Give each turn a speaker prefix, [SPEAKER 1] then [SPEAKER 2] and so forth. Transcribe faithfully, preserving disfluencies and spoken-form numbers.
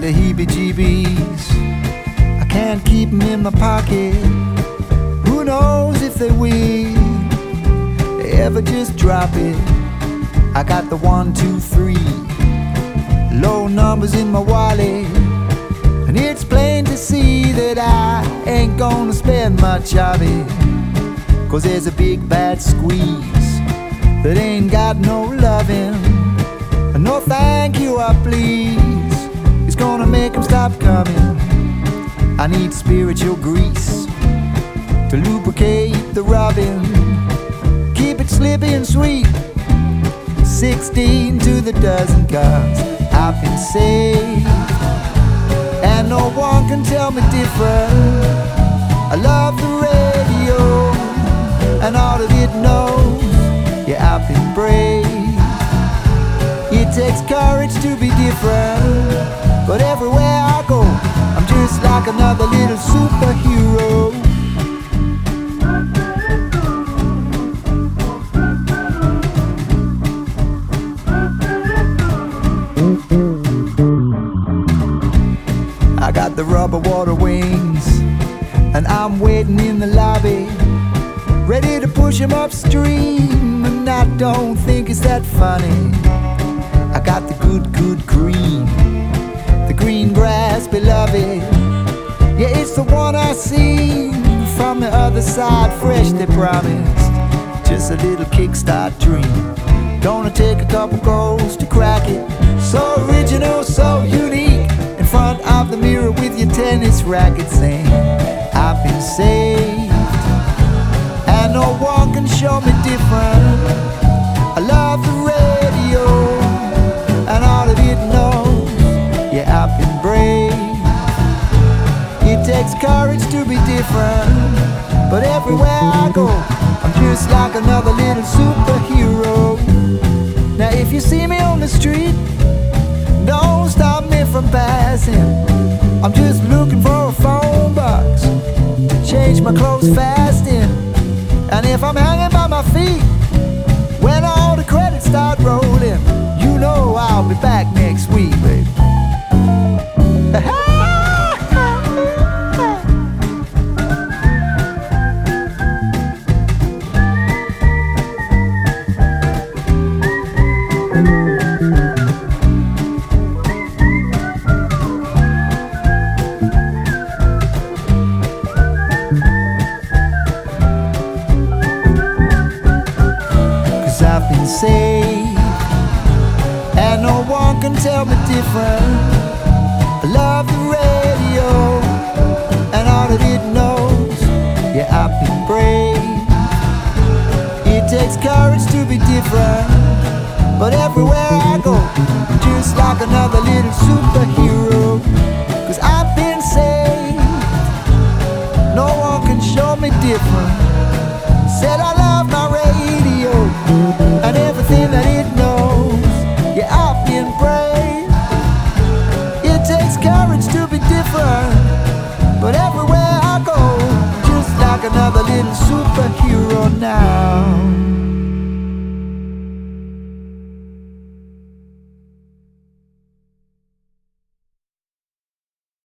[SPEAKER 1] the heebie-jeebies. I can't keep 'em in my pocket. Who knows if they will, they ever just drop it. I got the one, two, three, low numbers in my wallet, and it's plain to see that I ain't gonna spend much of it. Cause there's a big bad squeeze that ain't got no loving. No thank you, I please. It's gonna make them stop coming. I need spiritual grease to lubricate the rubbing. Keep it slippy and sweet, sixteen to the dozen, cause I've been saved, and no one can tell me different. I love the radio, and all of it knows, yeah, I've been brave. It takes courage to be different, but everywhere I go, I'm just like another little superhero. I got the rubber water wings, and I'm waiting in the lobby, ready to push him upstream, and I don't think it's that funny. I got the good, good green, the green grass, beloved. Yeah, it's the one I see from the other side, fresh they promised. Just a little kickstart dream, gonna take a couple goals to crack it. So original, so unique, in front of the mirror with your tennis racket, saying I've been saved, and no one can show me different. I love the radio, and all of it knows, yeah, I've been brave. It takes courage to be different, but everywhere I go, I'm just like another little superhero. Now if you see me on the street, don't stop me from passing. I'm just looking for a phone box to change my clothes fast in. And if I'm hanging by my feet, when all the credits start rolling, you know I'll be back next week, baby. Cause I've been saved, and no one can tell me different. I love the radio, and all of it knows, yeah, I've been brave. It takes courage to be different, but everywhere I go, I'm just like another little superhero. Cause I've been saved, no one can show me different. Said I love my radio, and everything that it knows, yeah, I've been brave. It takes courage to be different, but everywhere I go, just like another little superhero now.